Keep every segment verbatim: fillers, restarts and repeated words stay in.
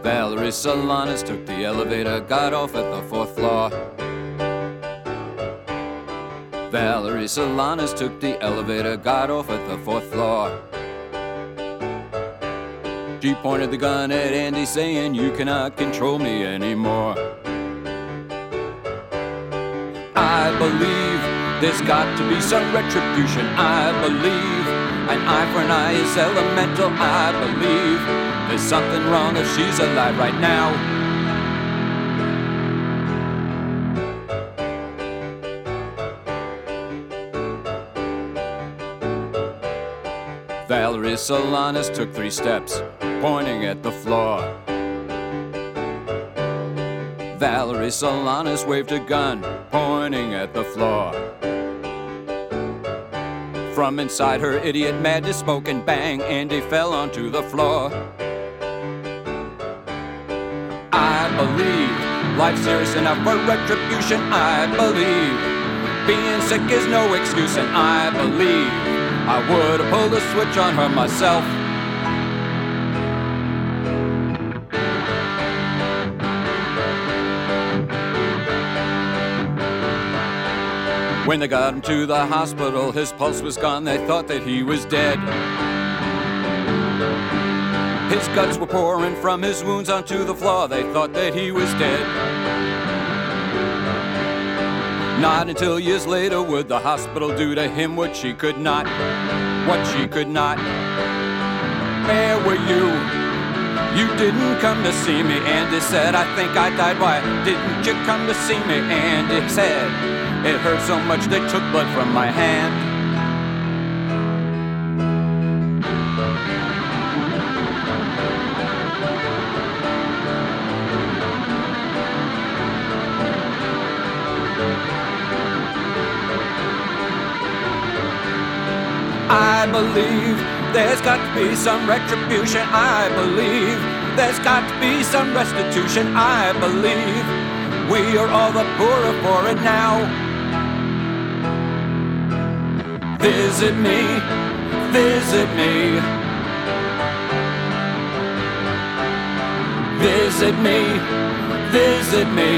Valerie Solanas took the elevator, got off at the fourth floor. Valerie Solanas took the elevator, got off at the fourth floor. She pointed the gun at Andy, saying, "You cannot control me anymore." I believe there's got to be some retribution. I believe an eye for an eye is elemental. I believe there's something wrong if she's alive right now. Valerie Solanas took three steps, pointing at the floor. Valerie Solanas waved a gun, pointing at the floor. From inside her idiot madness spoke, and bang, Andy fell onto the floor. I believe life's serious enough for retribution. I believe being sick is no excuse, and I believe I would have pulled a switch on her myself. When they got him to the hospital, his pulse was gone, they thought that he was dead. His guts were pouring from his wounds onto the floor, they thought that he was dead. Not until years later would the hospital do to him what she could not, what she could not. Where were you? You didn't come to see me. Andy said, "I think I died. Why didn't you come to see me?" Andy said, "It hurt so much they took blood from my hand." I believe there's got to be some retribution. I believe there's got to be some restitution. I believe we are all the poorer for it now. Visit me, visit me. Visit me, visit me.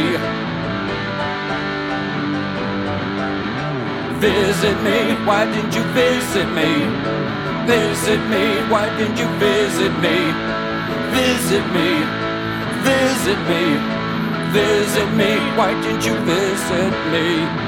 Visit me, why didn't you visit me? Visit me, why didn't you visit me? Visit me, visit me. Visit me, why didn't you visit me?